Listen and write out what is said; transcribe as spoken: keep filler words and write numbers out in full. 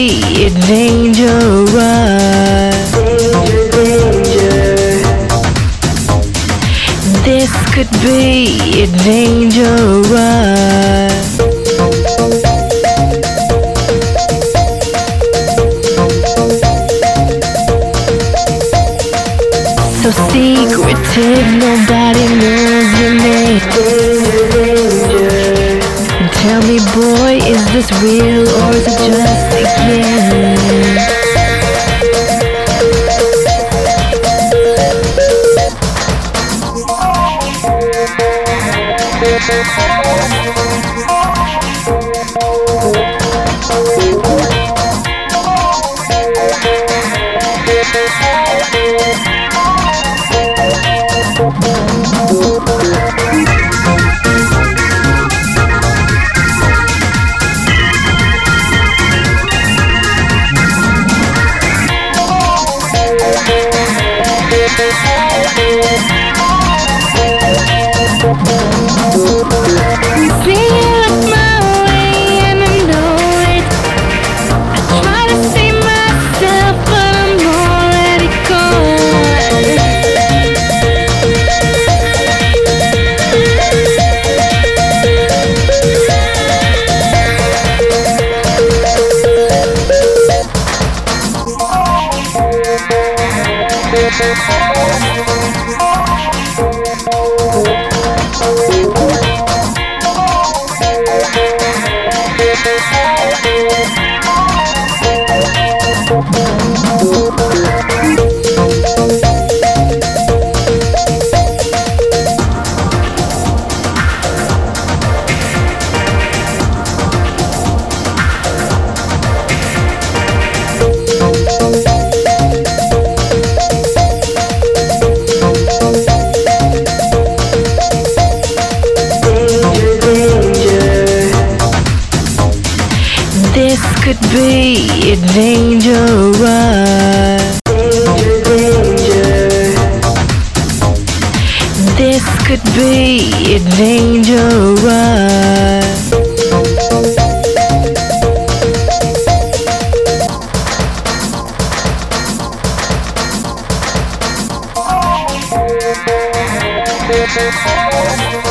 be dangerous. This could be dangerous. So secretive, nobody knows your name. Tell me, boy, is this real or is it just a game? See you look my way and I know it. I try to save myself but I'm already gone. This could be dangerous. This could be dangerous. We'll be right back.